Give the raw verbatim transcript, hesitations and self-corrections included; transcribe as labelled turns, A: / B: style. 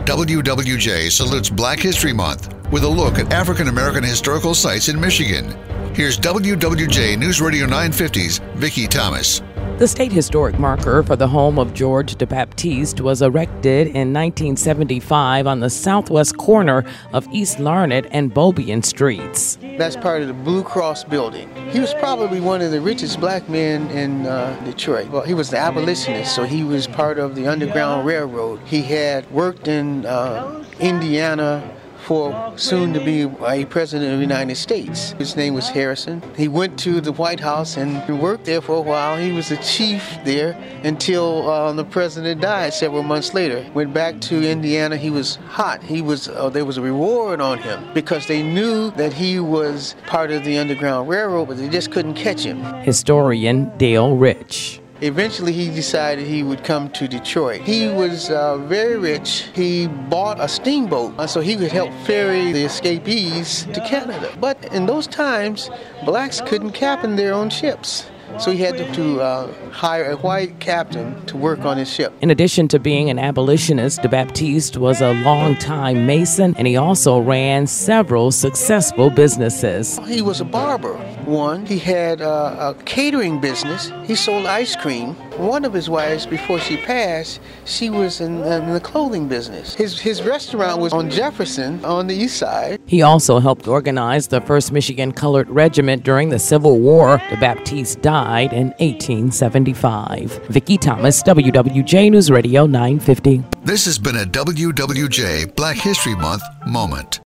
A: W W J salutes Black History Month with a look at African American historical sites in Michigan. Here's W W J News Radio nine fifty's Vicki Thomas.
B: The state historic marker for the home of George de Baptiste was erected in nineteen seventy-five on the southwest corner of East Larned and Beaubien Streets.
C: That's part of the Blue Cross building. He was probably one of the richest black men in uh, Detroit. Well, he was the abolitionist, so he was part of the Underground Railroad. He had worked in uh, Indiana for soon to be a president of the United States. His name was Harrison. He went to the White House and worked there for a while. He was the chief there until uh, the president died several months later. Went back to Indiana. He was hot. He was uh, there was a reward on him because they knew that he was part of the Underground Railroad, but they just couldn't catch him.
B: Historian Dale Rich.
C: Eventually, he decided he would come to Detroit. He was uh, very rich. He bought a steamboat uh, so he could help ferry the escapees to Canada. But in those times, blacks couldn't captain their own ships. So he had to, to uh, hire a white captain to work on his ship.
B: In addition to being an abolitionist, de Baptiste was a longtime Mason, and he also ran several successful businesses.
C: He was a barber, one. He had uh, a catering business. He sold ice cream. One of his wives, before she passed, she was in, in the clothing business. His, his restaurant was on Jefferson on the east side.
B: He also helped organize the first Michigan Colored Regiment during the Civil War. De Baptiste died in eighteen seventy-five. Vicki Thomas, W W J News Radio nine fifty.
A: This has been a W W J Black History Month moment.